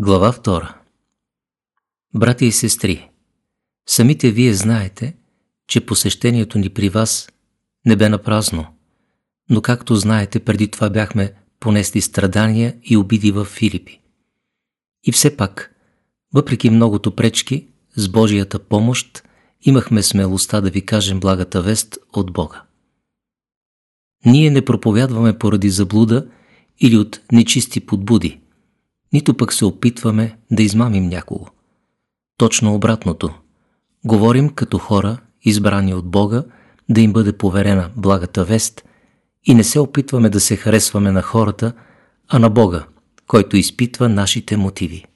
Глава 2. Братя и сестри, самите вие знаете, че посещението ни при вас не бе напразно, но както знаете, преди това бяхме понесли страдания и обиди в Филипи. И все пак, въпреки многото пречки, с Божията помощ имахме смелостта да ви кажем благата вест от Бога. Ние не проповядваме поради заблуда или от нечисти подбуди, нито пък се опитваме да измамим някого. Точно обратното. Говорим като хора, избрани от Бога, да им бъде поверена благата вест, и не се опитваме да се харесваме на хората, а на Бога, който изпитва нашите мотиви.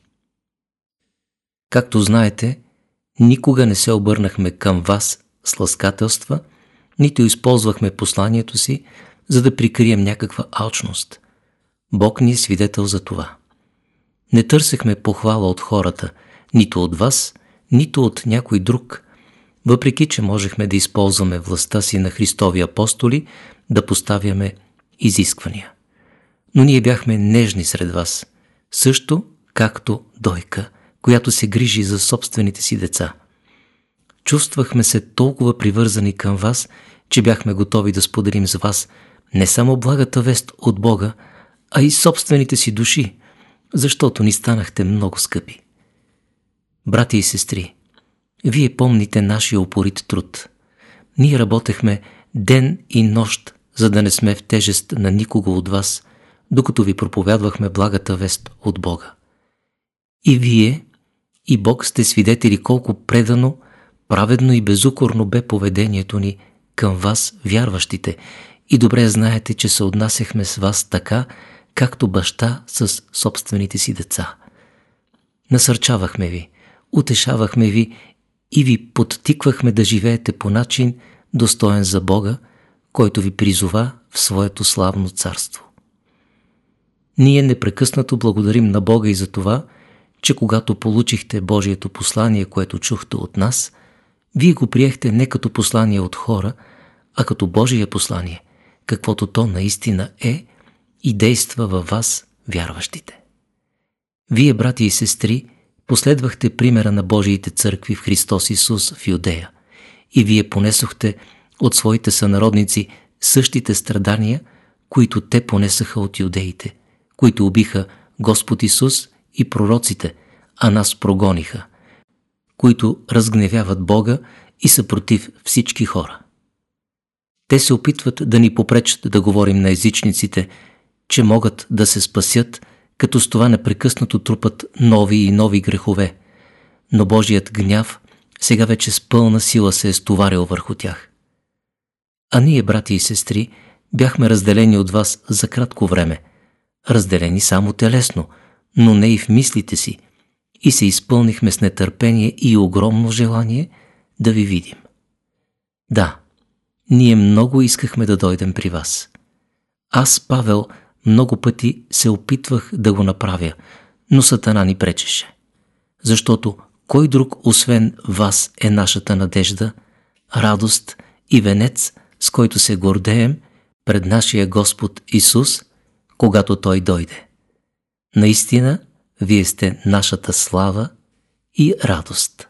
Както знаете, никога не се обърнахме към вас с ласкателства, нито използвахме посланието си, за да прикрием някаква алчност. Бог ни е свидетел за това. Не търсехме похвала от хората, нито от вас, нито от някой друг, въпреки че можехме да използваме властта си на Христови апостоли да поставяме изисквания. Но ние бяхме нежни сред вас, също както дойка, която се грижи за собствените си деца. Чувствахме се толкова привързани към вас, че бяхме готови да споделим с вас не само благата вест от Бога, а и собствените си души, защото ни станахте много скъпи. Братя и сестри, вие помните нашия упорит труд. Ние работехме ден и нощ, за да не сме в тежест на никого от вас, докато ви проповядвахме благата вест от Бога. И вие, и Бог сте свидетели колко предано, праведно и безукорно бе поведението ни към вас, вярващите, и добре знаете, че се отнасяхме с вас така, както баща с собствените си деца. Насърчавахме ви, утешавахме ви и ви подтиквахме да живеете по начин, достоен за Бога, който ви призова в своето славно царство. Ние непрекъснато благодарим на Бога и за това, че когато получихте Божието послание, което чухте от нас, вие го приехте не като послание от хора, а като Божие послание, каквото то наистина е и действа във вас, вярващите. Вие, брати и сестри, последвахте примера на Божиите църкви в Христос Исус в Юдея и вие понесохте от своите сънародници същите страдания, които те понесаха от юдеите, които убиха Господ Исус и пророците, а нас прогониха, които разгневяват Бога и са против всички хора. Те се опитват да ни попречат да говорим на езичниците, че могат да се спасят, като с това непрекъснато трупат нови и нови грехове, но Божият гняв сега вече с пълна сила се е стоварил върху тях. А ние, брати и сестри, бяхме разделени от вас за кратко време, разделени само телесно, но не и в мислите си, и се изпълнихме с нетърпение и огромно желание да ви видим. Да, ние много искахме да дойдем при вас. Аз, Павел, много пъти се опитвах да го направя, но Сатана ни пречеше. Защото кой друг освен вас е нашата надежда, радост и венец, с който се гордеем пред нашия Господ Исус, когато Той дойде. Наистина, вие сте нашата слава и радост.